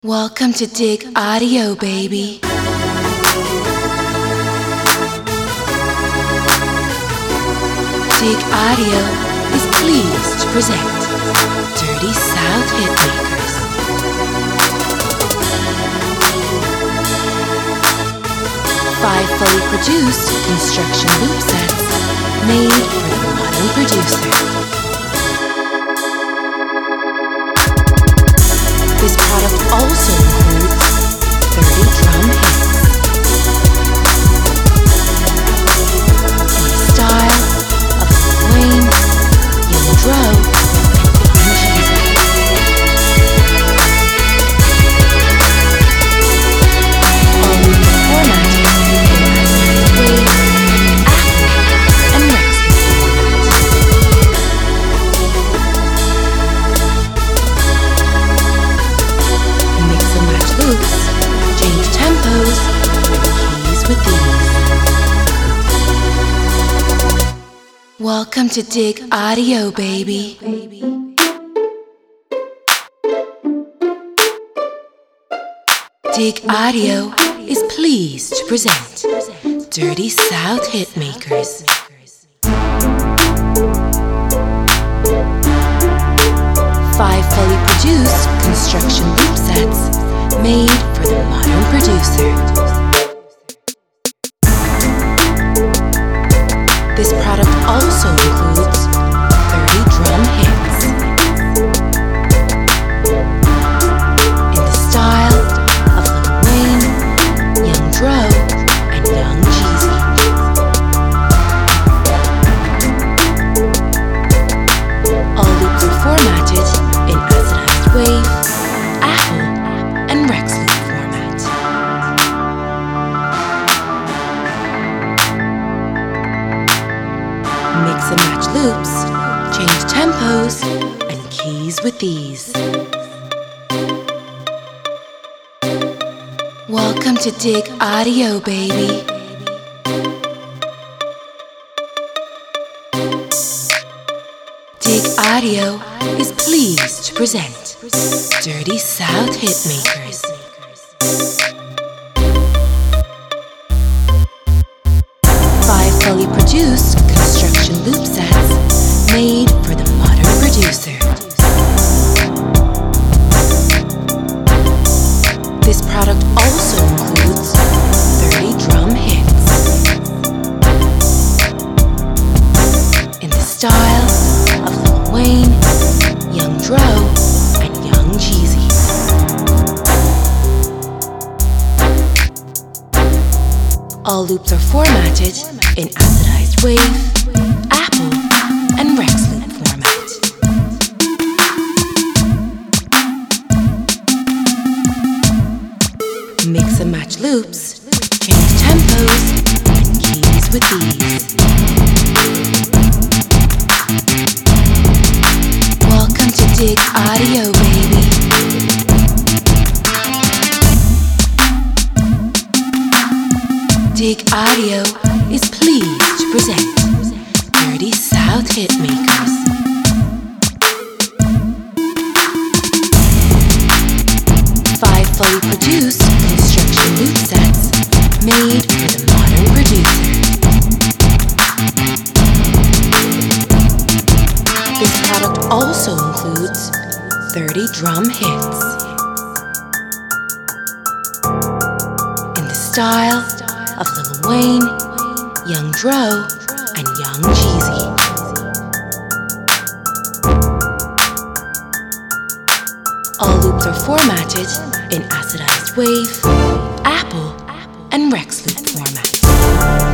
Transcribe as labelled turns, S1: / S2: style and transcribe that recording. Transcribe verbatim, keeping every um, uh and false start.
S1: Welcome to Dig Audio, baby. Dig Audio is pleased to present Dirty South Hitmakers. Five fully produced construction loop sets made for the modern producer. This product also includes thirty drum hits in the style of Lil Wayne, Young Dro, and Young Jeezy. All loops are formatted in Wave, Apple, and Rex loops, change tempos, and keys with these. Welcome to Dig Audio, baby. Dig Audio is pleased to present Dirty South Hitmakers. Five fully produced construction loop sets made for the modern producer. This product also includes thirty drum hits in the style of Lil Wayne, Young Dro, and Young Jeezy. All loops are formatted in Acid-ized Wave, Apple, and Rex loop format. Mix and match loops, change tempos, and keys with these. Welcome to Dig Audio, baby. Dig Audio is pleased to present Dirty South Hitmakers. Five fully produced construction loop sets made for the modern producer. This product also includes thirty drum hits in the style of Lil Wayne, Young Dro, and Young Jeezy. All loops are formatted in Acid-ized Wave, Apple, and Rex loop format. Mix and match loops, change tempos, and keys with these. Welcome to Dig Audio, baby. Dig Audio is pleased to present Dirty South Hitmakers. Five fully produced construction loop sets made for the modern producer. This product also includes thirty drum hits in the style of Lil Wayne, Young Dro, and Young Jeezy. All loops are formatted in Acid-ized Wave, Apple, and Rex loop format.